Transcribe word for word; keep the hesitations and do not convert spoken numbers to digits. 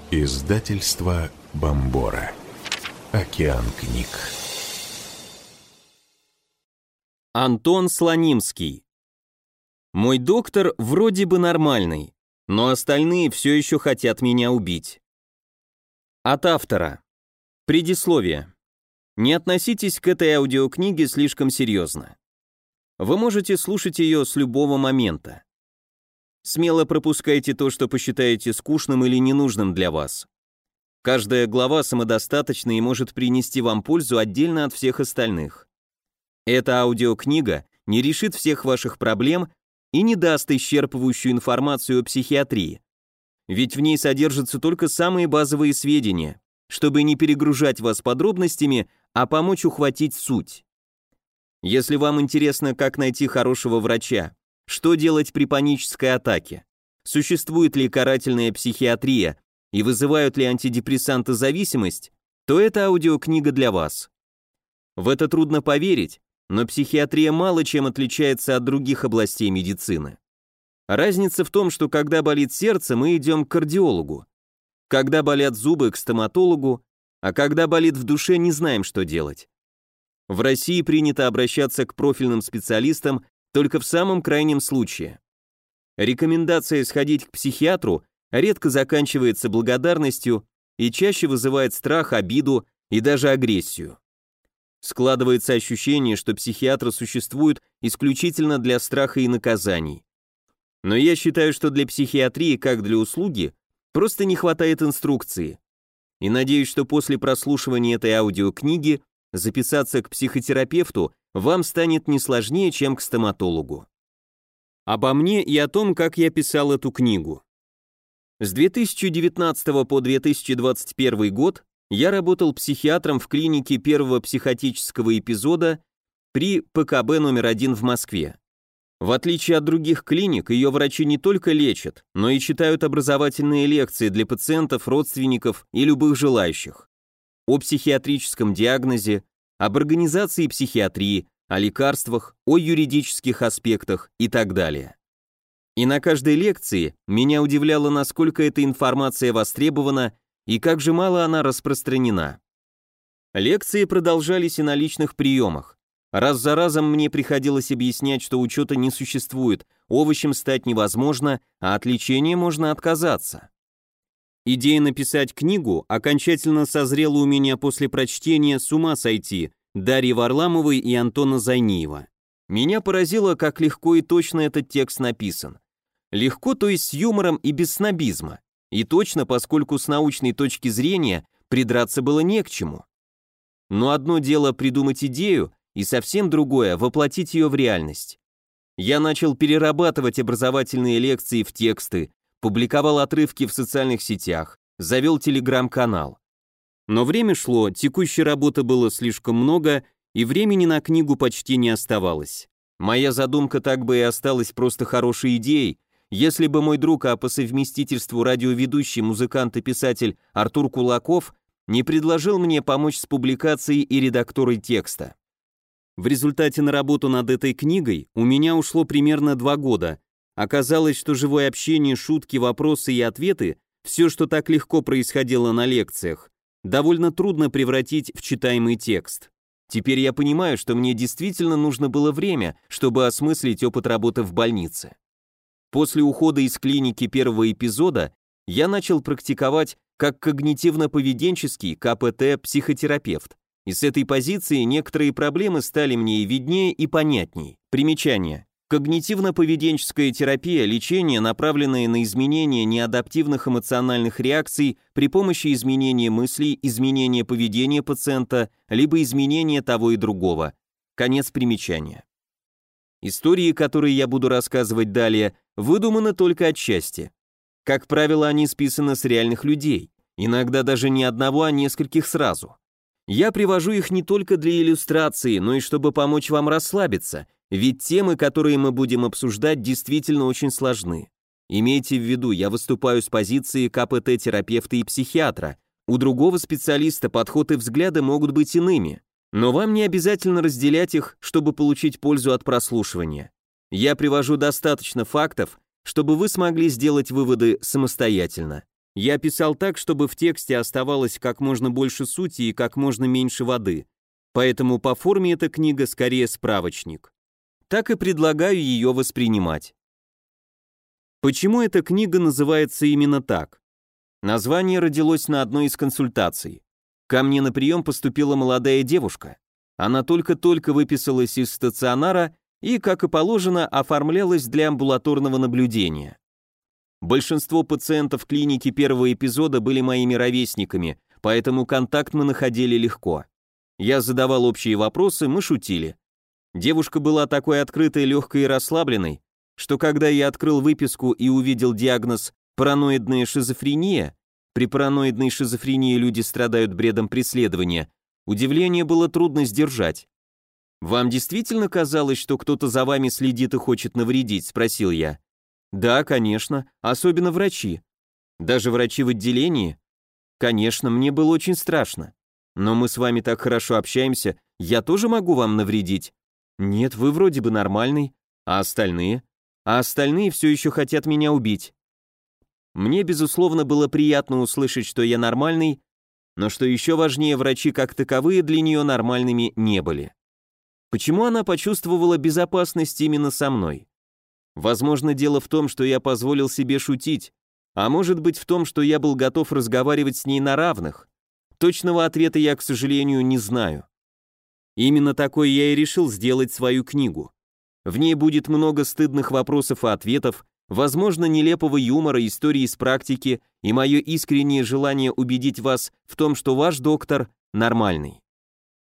Издательство Бомбора. Океан книг. Антон Слонимский. Мой доктор вроде бы нормальный, но остальные все еще хотят меня убить. От автора. Предисловие. Не относитесь к этой аудиокниге слишком серьезно. Вы можете слушать ее с любого момента. Смело пропускайте то, что посчитаете скучным или ненужным для вас. Каждая глава самодостаточна и может принести вам пользу отдельно от всех остальных. Эта аудиокнига не решит всех ваших проблем и не даст исчерпывающую информацию о психиатрии. Ведь в ней содержатся только самые базовые сведения, чтобы не перегружать вас подробностями, а помочь ухватить суть. Если вам интересно, как найти хорошего врача, что делать при панической атаке, существует ли карательная психиатрия и вызывают ли антидепрессанты зависимость, то эта аудиокнига для вас. В это трудно поверить, но психиатрия мало чем отличается от других областей медицины. Разница в том, что когда болит сердце, мы идем к кардиологу, когда болят зубы, к стоматологу, а когда болит в душе, не знаем, что делать. В России принято обращаться к профильным специалистам только в самом крайнем случае. Рекомендация сходить к психиатру редко заканчивается благодарностью и чаще вызывает страх, обиду и даже агрессию. Складывается ощущение, что психиатры существуют исключительно для страха и наказаний. Но я считаю, что для психиатрии, как для услуги, просто не хватает инструкции. И надеюсь, что после прослушивания этой аудиокниги записаться к психотерапевту вам станет не сложнее, чем к стоматологу. Обо мне и о том, как я писал эту книгу. С две тысячи девятнадцатого по две тысячи двадцать первый год я работал психиатром в клинике первого психотического эпизода при ПКБ номер один в Москве. В отличие от других клиник, ее врачи не только лечат, но и читают образовательные лекции для пациентов, родственников и любых желающих. О психиатрическом диагнозе, об организации психиатрии, о лекарствах, о юридических аспектах и так далее. И на каждой лекции меня удивляло, насколько эта информация востребована и как же мало она распространена. Лекции продолжались и на личных приемах. Раз за разом мне приходилось объяснять, что учета не существует, овощем стать невозможно, а от лечения можно отказаться. Идея написать книгу окончательно созрела у меня после прочтения «С ума сойти» Дарьи Варламовой и Антона Зайниева. Меня поразило, как легко и точно этот текст написан. Легко, то есть с юмором и без снобизма. И точно, поскольку с научной точки зрения придраться было не к чему. Но одно дело придумать идею, и совсем другое — воплотить ее в реальность. Я начал перерабатывать образовательные лекции в тексты, публиковал отрывки в социальных сетях, завел телеграм-канал. Но время шло, текущей работы было слишком много, и времени на книгу почти не оставалось. Моя задумка так бы и осталась просто хорошей идеей, если бы мой друг, а по совместительству радиоведущий, музыкант и писатель Артур Кулаков не предложил мне помочь с публикацией и редактурой текста. В результате на работу над этой книгой у меня ушло примерно два года. Оказалось, что живое общение, шутки, вопросы и ответы, все, что так легко происходило на лекциях, довольно трудно превратить в читаемый текст. Теперь я понимаю, что мне действительно нужно было время, чтобы осмыслить опыт работы в больнице. После ухода из клиники первого эпизода я начал практиковать как когнитивно-поведенческий ка пэ тэ-психотерапевт. И с этой позиции некоторые проблемы стали мне и виднее, и понятней. Примечание. Когнитивно-поведенческая терапия – лечение, направленное на изменение неадаптивных эмоциональных реакций при помощи изменения мыслей, изменения поведения пациента, либо изменения того и другого. Конец примечания. Истории, которые я буду рассказывать далее, выдуманы только отчасти. Как правило, они списаны с реальных людей, иногда даже не одного, а нескольких сразу. Я привожу их не только для иллюстрации, но и чтобы помочь вам расслабиться, ведь темы, которые мы будем обсуждать, действительно очень сложны. Имейте в виду, я выступаю с позиции ка пэ тэ-терапевта и психиатра. У другого специалиста подход и взгляды могут быть иными, но вам не обязательно разделять их, чтобы получить пользу от прослушивания. Я привожу достаточно фактов, чтобы вы смогли сделать выводы самостоятельно. Я писал так, чтобы в тексте оставалось как можно больше сути и как можно меньше воды, поэтому по форме эта книга скорее справочник. Так и предлагаю ее воспринимать. Почему эта книга называется именно так? Название родилось на одной из консультаций. Ко мне на прием поступила молодая девушка. Она только-только выписалась из стационара и, как и положено, оформлялась для амбулаторного наблюдения. Большинство пациентов клиники первого эпизода были моими ровесниками, поэтому контакт мы находили легко. Я задавал общие вопросы, мы шутили. Девушка была такой открытой, легкой и расслабленной, что когда я открыл выписку и увидел диагноз «параноидная шизофрения», при параноидной шизофрении люди страдают бредом преследования, удивление было трудно сдержать. «Вам действительно казалось, что кто-то за вами следит и хочет навредить?» – спросил я. «Да, конечно, особенно врачи. Даже врачи в отделении? Конечно, мне было очень страшно. Но мы с вами так хорошо общаемся, я тоже могу вам навредить?» «Нет, вы вроде бы нормальный. А остальные?» «А остальные все еще хотят меня убить». Мне, безусловно, было приятно услышать, что я нормальный, но что еще важнее, врачи как таковые для нее нормальными не были. Почему она почувствовала безопасность именно со мной? Возможно, дело в том, что я позволил себе шутить, а может быть в том, что я был готов разговаривать с ней на равных. Точного ответа я, к сожалению, не знаю. Именно такой я и решил сделать свою книгу. В ней будет много стыдных вопросов и ответов, возможно, нелепого юмора, истории из практики и мое искреннее желание убедить вас в том, что ваш доктор нормальный.